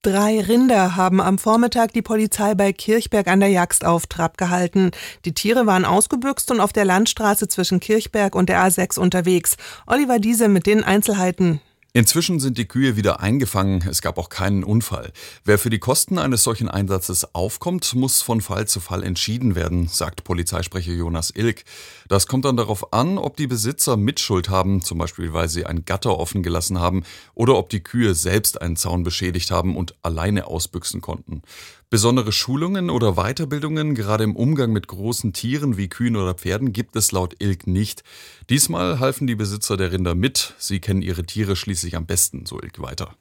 3 Rinder haben am Vormittag die Polizei bei Kirchberg an der Jagst auf Trab gehalten. Die Tiere waren ausgebüxt und auf der Landstraße zwischen Kirchberg und der A6 unterwegs. Oliver Diese mit den Einzelheiten. Inzwischen sind die Kühe wieder eingefangen, es gab auch keinen Unfall. Wer für die Kosten eines solchen Einsatzes aufkommt, muss von Fall zu Fall entschieden werden, sagt Polizeisprecher Jonas Ilk. Das kommt dann darauf an, ob die Besitzer Mitschuld haben, zum Beispiel weil sie ein Gatter offen gelassen haben oder ob die Kühe selbst einen Zaun beschädigt haben und alleine ausbüchsen konnten. Besondere Schulungen oder Weiterbildungen, gerade im Umgang mit großen Tieren wie Kühen oder Pferden, gibt es laut Ilk nicht. Diesmal halfen die Besitzer der Rinder mit. Sie kennen ihre Tiere schließlich am besten, so Ilk weiter.